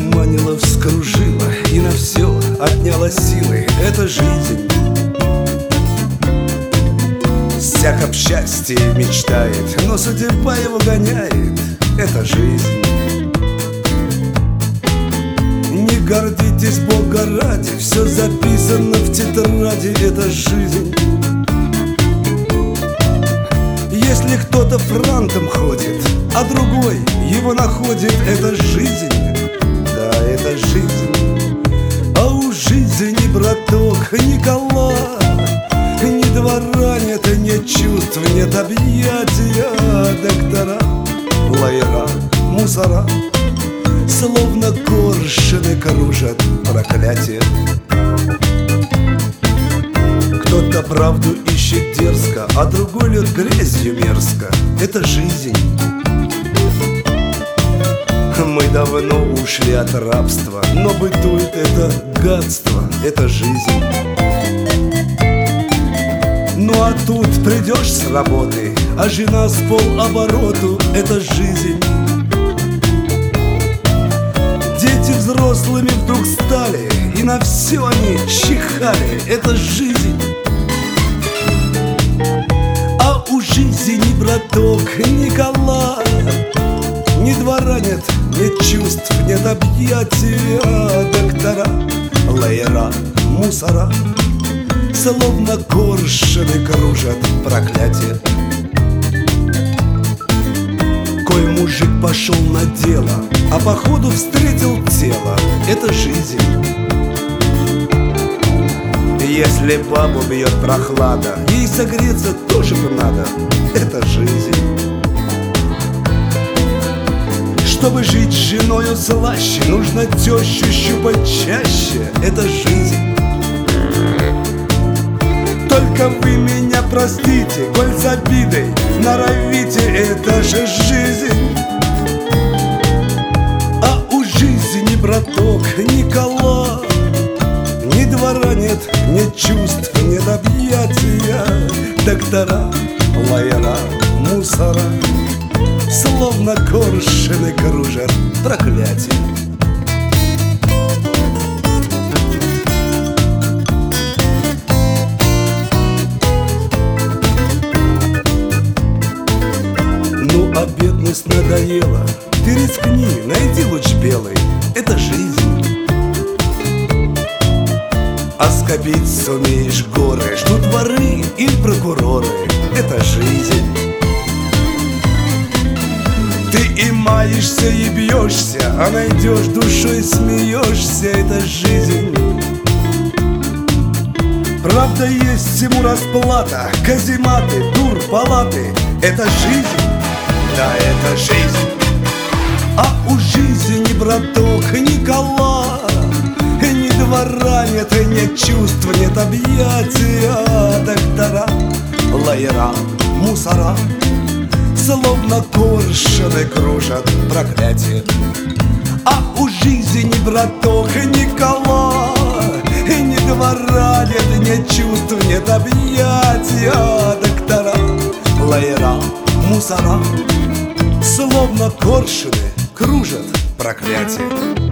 Затуманила, вскружила и на все отняла силы. Это жизнь. Всяк об счастье мечтает, но судьба его гоняет. Это жизнь. Не гордитесь, Бога ради, все записано в тетради. Это жизнь. Если кто-то франтом ходит, а другой его находит, это жизнь. Да, это жизнь. А у жизни, браток, Никола, ни двора нет, нет чувств, нет объятия. Доктора, лайера, мусора, словно коршуны кружат проклятие. Кто-то правду ищет дерзко, а другой льет грязью мерзко. Это жизнь. Мы давно ушли от рабства, но бытует это гадство. Это жизнь. Ну а тут придешь с работы, а жена с полобороту. Это жизнь. Дети взрослыми вдруг стали, и на все они чихали. Это жизнь. А у жизни, браток, Никола, ни двора нет, нет чувств, нет объятия. Доктора, лайера, мусора, словно коршуны кружат проклятие. Кой мужик пошел на дело, а походу встретил тело. Это жизнь. Если бабу бьет прохлада, ей согреться тоже бы надо. Это жизнь. Чтобы жить с женою слаще, нужно тещу щупать чаще. Это жизнь. Только вы меня простите, коль с обидой норовите. Это же жизнь. А у жизни, браток, Никола, ни двора нет, нет чувств, нет объятия. Доктора, лайера, мусора, словно коршуны кружат проклятие. Ну а бедность надоела, ты рискни, найди луч белый. Это жизнь. А скопить сумеешь горы, ждут воры и прокуроры. Это жизнь. Ты и маешься, и бьешься, а найдешь душой, смеешься. Это жизнь. Правда, есть всему расплата, казематы, тур, палаты. Это жизнь. Да, это жизнь. А у жизни, браток, Никола, ни двора нет, нет чувств, нет объятия. Доктора, лайера, мусора, словно коршуны кружат проклятие. А у жизни, браток, Никола, ни двора нет, нет чувств, нет объятия. Доктора, лайера, мусора, словно коршуны кружат проклятие.